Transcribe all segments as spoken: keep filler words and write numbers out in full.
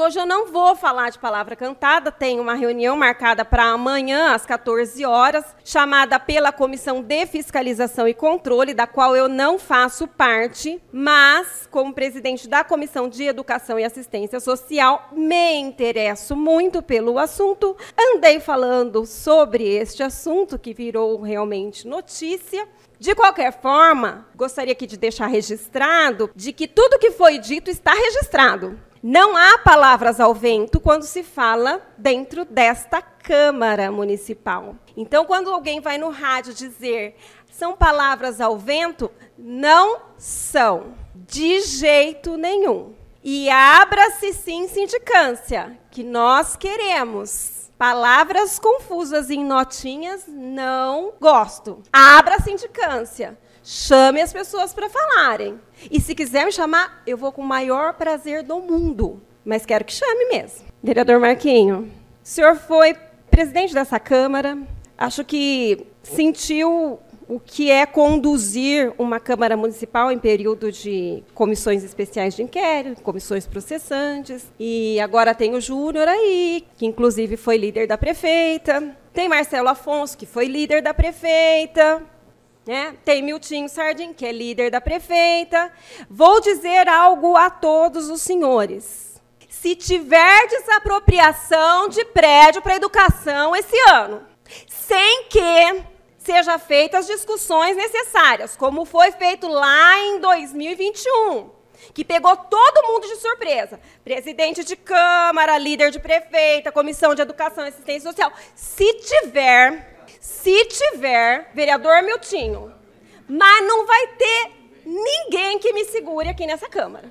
hoje eu não vou falar de palavra cantada, tem uma reunião marcada para amanhã, às quatorze horas, chamada pela Comissão de Fiscalização e Controle, da qual eu não faço parte, mas, como presidente da Comissão de Educação e Assistência Social, me interesso muito pelo assunto, andei falando sobre este assunto, que virou realmente notícia. De qualquer forma, gostaria aqui de deixar registrado de que tudo que foi dito está registrado. Não há palavras ao vento quando se fala dentro desta Câmara Municipal. Então, quando alguém vai no rádio dizer são palavras ao vento, não são, de jeito nenhum. E abra-se sim sindicância, que nós queremos. Palavras confusas em notinhas, não gosto. Abra a sindicância. Chame as pessoas para falarem. E se quiser me chamar, eu vou com o maior prazer do mundo. Mas quero que chame mesmo. Vereador Marquinho, o senhor foi presidente dessa Câmara. Acho que sentiu o que é conduzir uma Câmara Municipal em período de comissões especiais de inquérito, comissões processantes. E agora tem o Júnior aí, que inclusive foi líder da prefeita. Tem Marcelo Afonso, que foi líder da prefeita. Né? Tem Miltinho Sardim, que é líder da prefeita. Vou dizer algo a todos os senhores. Se tiver desapropriação de prédio para educação esse ano, sem que sejam feitas as discussões necessárias, como foi feito lá em dois mil e vinte e um, que pegou todo mundo de surpresa. Presidente de Câmara, líder de prefeita, Comissão de Educação e Assistência Social. Se tiver, se tiver, vereador Miltinho, mas não vai ter ninguém que me segure aqui nessa Câmara.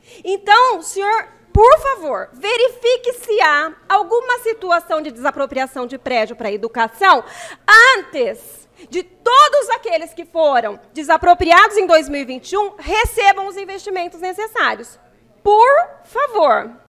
Então, senhor, por favor, verifique se há alguma situação de desapropriação de prédio para educação antes de todos aqueles que foram desapropriados em dois mil e vinte e um recebam os investimentos necessários. Por favor.